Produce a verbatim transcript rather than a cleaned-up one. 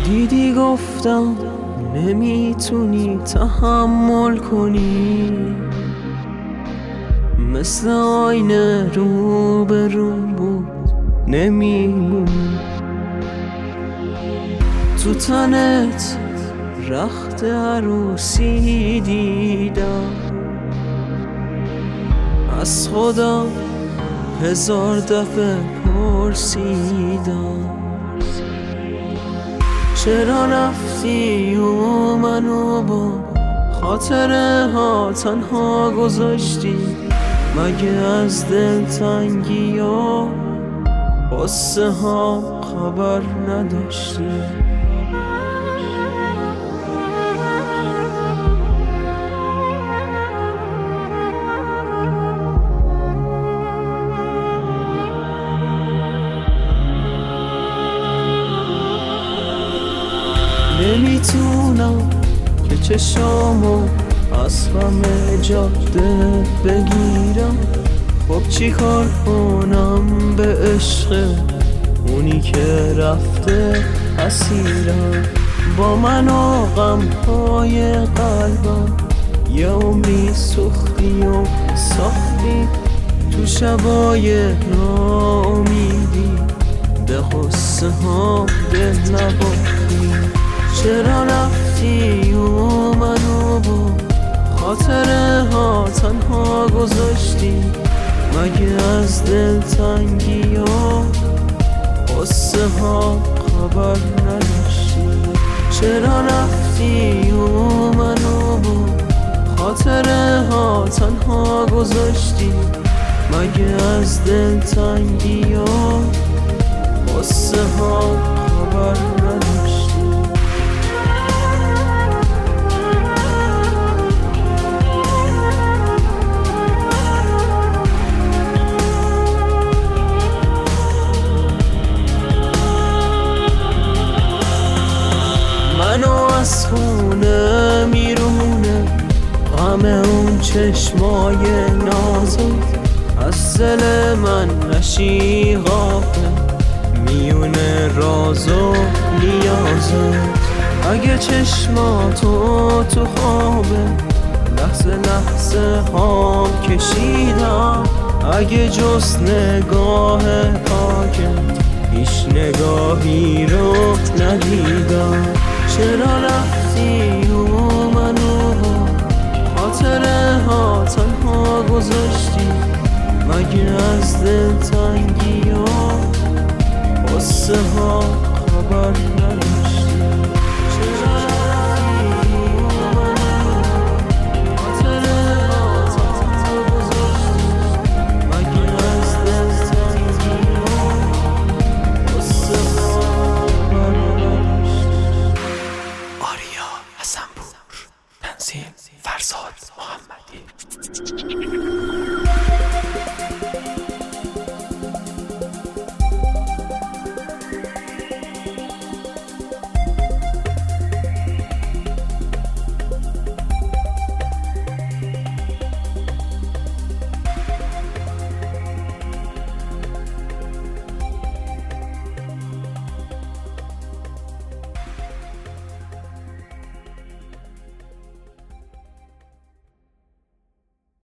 دیدی گفتم نمیتونی تحمل کنی، مثل آینه رو به رو بود نمیمونی. تو تنت رخت عروسی دیدم، از خودم هزار دفعه پرسیدم چرا رفتی و منو با خاطره ها تنها گذاشتی؟ مگه از دلتنگی ها قصه ها خبر نداشتی؟ نمیتونم که چشامو از همه جاده بگیرم، خب چی کار کنم به عشق اونی که رفته اسیرم؟ با من و غمهای قلبم یه عمری سوختی و ساختی، تو شبای ناامیدی به قصه ها دل نباختی. چرا رفتی و منو با خاطره ها تنها گذاشتی؟ مگه از دلتنگی ها قصه ها خبر نداشتی؟ چرا رفتی و منو با خاطره ها تنها گذاشتی؟ مگه از دلتنگی ها قصه ها خبر نداشتی؟ منو از خونه میرونه غم اون چشمای نازت، از دل من نشی غافل میونه راز و نیازت. اگه چشماتو تو خوابه لحظه لحظه هام کشیدم، اگه جز نگاه پاکت هیچ نگاهی رو ندیدم. چرا رفتی و منو با خاطره ها تنها گذاشتی؟ مگه از دلتنگی ها قصه ها